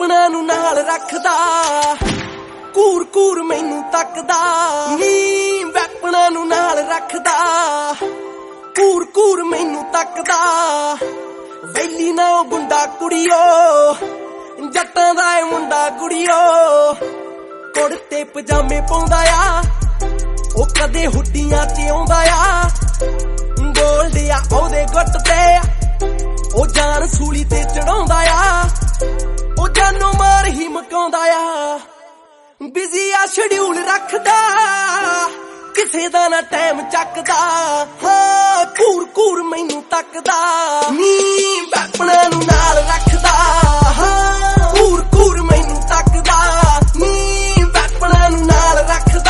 ਵੈਪਣਾ ਨੂੰ ਨਾਲ ਰੱਖਦਾ, ਕੂਰ ਕੂਰ ਮੈਨੂੰ ਤੱਕਦਾ ਨੀ। ਵੈਪਣਾ ਨੂੰ ਨਾਲ ਰੱਖਦਾ, ਕੂਰ ਕੂਰ ਮੈਨੂੰ ਤੱਕਦਾ। ਵੈਲੀ ਨਾ ਉਹ ਗੁੰਡਾ ਕੁੜੀਓ, ਜੱਟਾਂ ਦਾ ਏ ਮੁੰਡਾ ਕੁੜੀਓ। ਕੁੜਤੇ ਪਜਾਮੇ ਪਾਉਂਦਾ ਆ, ਉਹ ਕਦੇ ਹੁੱਡੀਆਂ ਚ ਆਉਂਦਾ ਆ। ਗੋਲਡ ਆ ਉਹਦੇ ਗੁੱਟ ਤੇ, ਉਹ ਜਾਨ ਸੂਲੀ ਤੇ ਚੜਾਉਂਦਾ ਆ। ਉਹ ਜਾਨੋਂ ਮਾਰ ਹੀ ਮਕਾਉਂਦਾ ਆ। ਬਿਜ਼ੀ ਆ ਸ਼ਡਿਊਲ ਰੱਖਦਾ, ਕਿਸੇ ਦਾ ਨਾ ਟਾਈਮ ਚੱਕਦਾ। ਹਾਂ ਕੂਰ ਕੂਰ ਮੈਨੂੰ ਤੱਕਦਾ ਨੀ। ਵੈਪਣਾ ਨੂੰ ਨਾਲ ਰੱਖਦਾ, ਹਾਂ ਕੂਰ ਕੂਰ ਮੈਨੂੰ ਤੱਕਦਾ ਨੀ। ਵੈਪਣਾ ਨੂੰ ਨਾਲ ਰੱਖਦਾ।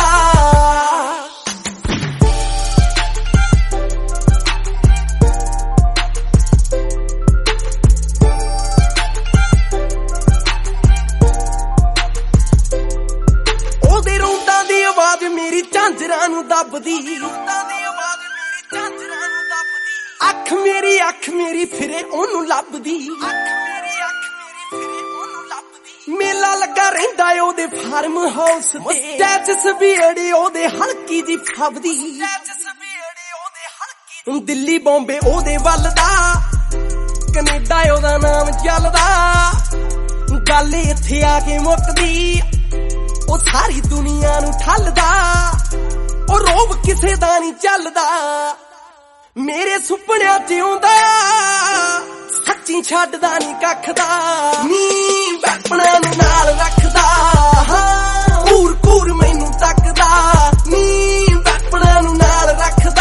ਉਹਦੇ ਰੌਂਦਾਂ ਦੀ ਆਵਾਜ਼ ਮੇਰੀ ਝਾਂਜਰਾਂ ਨੂੰ ਦੱਬਦੀ। ਅੱਖ ਮੇਰੀ ਫਿਰੇ ਉਹਨੂੰ ਲੱਭਦੀ। ਮੇਲਾ ਲੱਗਾ ਰਹਿੰਦਾ ਉਹਦੇ ਫਾਰਮ ਹਾਊਸ ਤੇ। ਟੈਚਸ ਵੀ ਅੜੀ ਉਹਦੇ ਹਲਕੀ ਜੀ ਫੱਬਦੀ। ਦਿੱਲੀ ਬੰਬੇ ਉਹਦੇ ਵੱਲ ਦਾ, ਕੈਨੇਡਾ ਉਹਦਾ ਨਾਮ ਚੱਲਦਾ। ਗੱਲ ਇੱਥੇ ਆ ਕੇ ਮੁੱਕਦੀ, ਉਹ ਸਾਰੀ ਦੁਨੀਆ ਨੂੰ ਠੱਲਦਾ। ਉਹ ਰੋਬ ਕਿਸੇ ਦਾ ਨਹੀਂ ਚੱਲਦਾ, ਮੇਰੇ ਸੁਪਨਿਆਂ ਚ ਆਉਂਦਾ। ਸੱਚੀ ਛੱਡਦਾ ਨਹੀਂ ਕੱਖ ਦਾ ਨੀ। ਵੈਪਣਾ ਨੂੰ ਨਾਲ ਰੱਖਦਾ, ਹਾਂ ਕੂਰ ਕੂਰ ਮੈਨੂੰ ਤੱਕਦਾ ਨੀ। ਵੈਪਣਾ ਨੂੰ ਨਾਲ ਰੱਖਦਾ।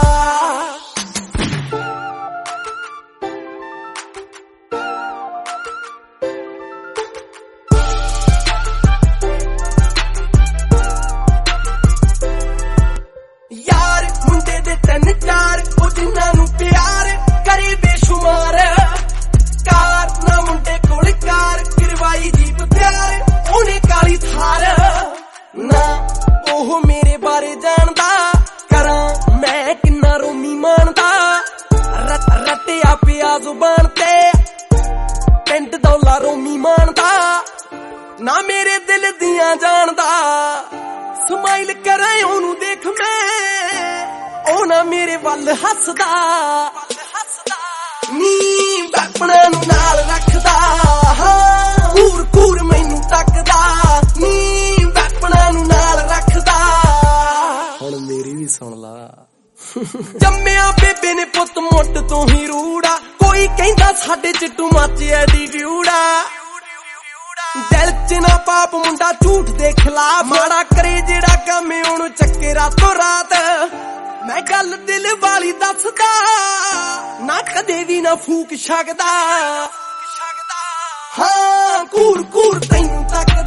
ਯਾਰ ਮੁੰਡੇ ਦੇ 3-4, ਉਹ ਜਿਨ੍ਹਾਂ ਨੂੰ ਪਿਆਰ ਕਰੇ ਬੇਸ਼ੁਮਾਰ। ਕਾਰ ਨਾ ਮੁੰਡੇ ਕੋਲ ਕਾਰ, ਕਰਵਾਈ ਜੀਪ ਤਿਆਰ ਉਹਨੇ ਕਾਲੀ ਥਾਰ। ਨਾ ਉਹ ਮੇਰੇ ਬਾਰੇ ਜਾਣਦਾ, ਕਰਾਂ ਮੈਂ ਕਿੰਨਾ ਰੋਮੀ ਮਾਣਦਾ। ਰੱਟਿਆ ਪਿਆ ਜ਼ੁਬਾਨ ਤੇ, ਪਿੰਡ ਦੌਲਾ ਰੋਮੀ ਮਾਣਦਾ। ਨਾ ਮੇਰੇ ਦਿਲ ਦੀਆਂ ਜਾਣਦਾ, ਸਮਾਈਲ ਕਰਾਂ ਉਹਨੂੰ ਦੇਖ ਮੈਂ, ਉਹ ਨਾ ਮੇਰੇ ਵੱਲ ਹੱਸਦਾ ਨੀ। ਵੈਪਣਾ ਨੂੰ ਨਾਲ ਰੱਖਦਾ, ਹਾਂ ਕੂਰ ਕੂਰ ਮੈਨੂੰ ਤੱਕਦਾ ਨੀ। ਵੈਪਣਾ ਨੂੰ ਨਾਲ ਰੱਖਦਾ। ਹੁਣ ਮੇਰੀ ਵੀ ਸੁਣ ਲਾ। ਜੰਮਿਆ ਬੇਬੇ ਨੇ ਪੁੱਤ ਮੁੱਢ ਤੋਂ ਹੀ ਰੂੜਾ। ਕੋਈ ਕਹਿੰਦਾ ਸਾਡੇ ਚ ਟੂ ਮੱਚ ਐਟੀਟਿਊਡ ਆ। ਦਿਲ ਚ ਨਾ ਪਾਪ ਮੁੰਡਾ ਝੂਠ ਦੇ ਖਿਲਾਫ, ਮਾੜਾ ਕਰੇ ਜਿਹੜਾ ਕੰਮ ਉਹਨੂੰ ਚੱਕੇ ਰਾਤੋਂ ਰਾਤ। ਮੈਂ ਗੱਲ ਦਿਲ ਵਾਲੀ ਦੱਸਦਾ, ਨਾ ਕਦੇ ਵੀ ਨਾ ਫੂਕ ਸਕਦਾ। ਹਾਂ ਕੂਰ ਕੂਰ ਤੈਨੂੰ ਤੱਕ